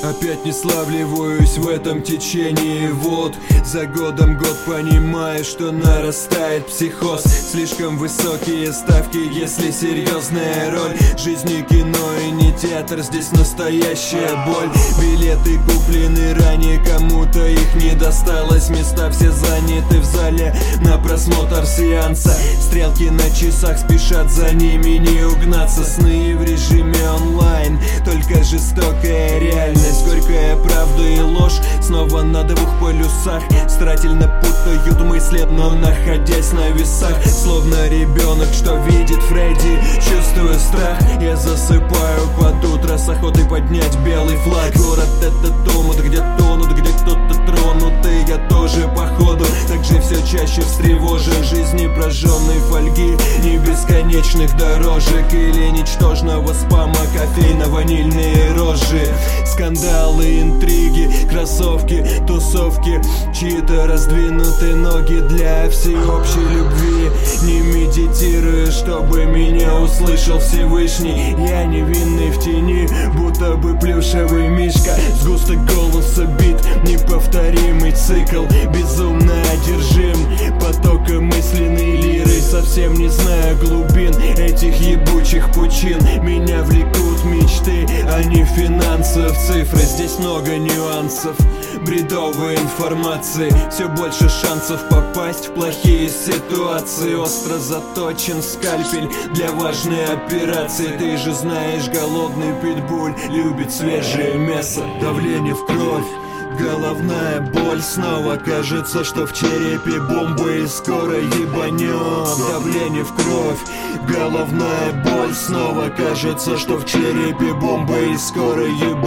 Опять не славливаюсь в этом течении. Вот за годом год понимаю, что нарастает психоз. Слишком высокие ставки, если серьезная роль. Жизни кино и не театр, здесь настоящая боль. Билеты куплены ранее, кому-то их не досталось. Места все заняты в зале на просмотр сеанса. Стрелки на часах спешат, за ними не угнаться. Сны в режиме онлайн, только жестокая реальность. Горькая правда и ложь снова на двух полюсах. Старательно путают мысли, но находясь на весах. Словно ребенок, что видит Фредди, чувствую страх. Я засыпаю под утро с охотой поднять белый флаг. Город этот омут, где тонут, где кто-то тронут. И я тоже походу также все чаще встревожен. Жизни прожженной фольги, не бесконечных дорожек или ничтожного спама, кофейно-ванильные рожи. Скандалы, интриги, кроссовки, тусовки, чьи-то раздвинуты ноги для всеобщей любви. Не медитирую, чтобы меня услышал Всевышний. Я невинный в тени, будто бы плюшевый мишка. Сгусток голоса бит, неповторимый цикл. Безумно одержим потоком мысленной лиры. Совсем не знаю глубин этих ебучих пучин. Меня влекут мечты, а не финансов. Цифры, здесь много нюансов, бредовой информации. Все больше шансов попасть в плохие ситуации. Остро заточен скальпель для важной операции. Ты же знаешь, голодный питбуль любит свежее мясо. Давление в кровь, головная боль снова. Кажется, что в черепе бомбы и скоро ебанет. Давление в кровь, головная боль снова. Кажется, что в черепе бомбы и скоро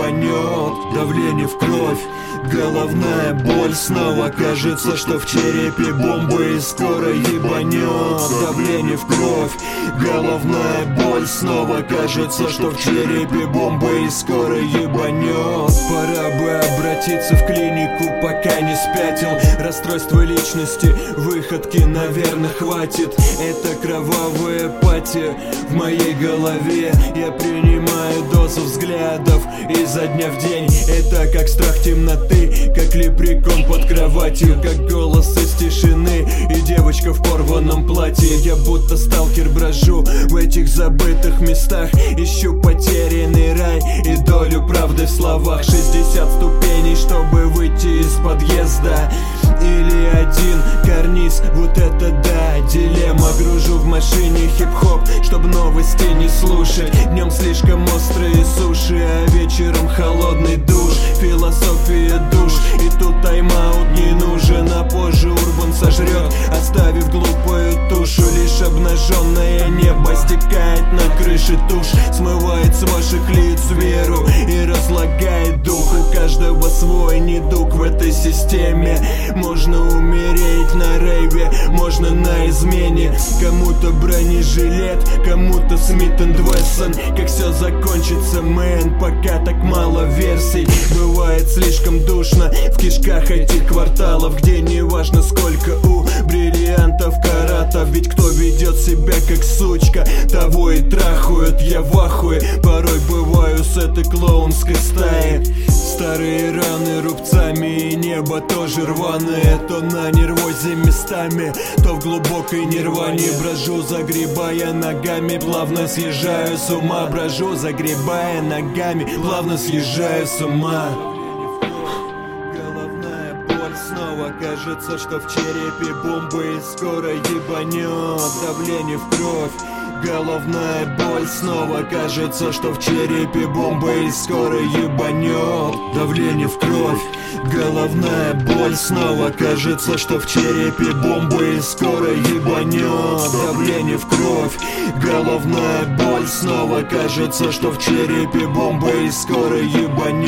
ебанет. Давление в кровь, головная боль снова. Кажется, что в черепе бомбы и скоро ебанет. Давление в кровь, головная боль снова. Кажется, что в черепе бомбы и скоро ебанет. Пора бы обратиться в клинику, пока не спятил. Расстройство личности, выходки, наверное, хватит. Это кровавая пати в моей голове. Я принимаю дозу взглядов изо дня в день. Это как страх темноты, как лепрекон под кроватью, как голос из тишины и девочка в порванном платье. Я будто сталкер брожу в этих забытых местах. Ищу потерянный рай и долю правды в словах. 60 ступеней, чтобы выйти из подъезда. Или один карниз, вот это да, дилемма. Гружу в машине хип-хоп, чтобы новости не слушать. Днем слишком острые суши, а вечером холодный душ. Философия душ, и тут тайм-аут не нужен. А позже урбан сожрет, оставив глупую тушу. Лишь обнаженное небо стекает на крыше тушь. Смывает с ваших лиц веру и разлагает дух. У каждого свой недуг в этой системе. Можно умереть на рейве, можно на измене. Кому-то бронежилет, кому-то Смит энд Вессон. Как все закончится, мэн, пока так мало версий. Бывает слишком душно в кишках этих кварталов, где не важно сколько у бриллиантов каратов. Ведь кто ведет себя как сучка, того и трахают. Я в ахуе, порой бываю с этой клоунской стаи. Старые раны рубцами, и небо тоже рваное. То на нервозе местами, то в глубокой нирване. Брожу, загребая ногами, плавно съезжаю с ума. Брожу, загребая ногами, плавно съезжаю с ума. Головная боль снова. Кажется, что в черепе бомбы и скоро ебанет. Давление в кровь, головная боль снова. Кажется, что в черепе бомба и скоро ебанет. Давление в кровь, головная боль снова. Кажется, что в черепе бомба и скоро ебанет. Давление в кровь, головная боль снова. Кажется, что в черепе бомба и скоро ебанет.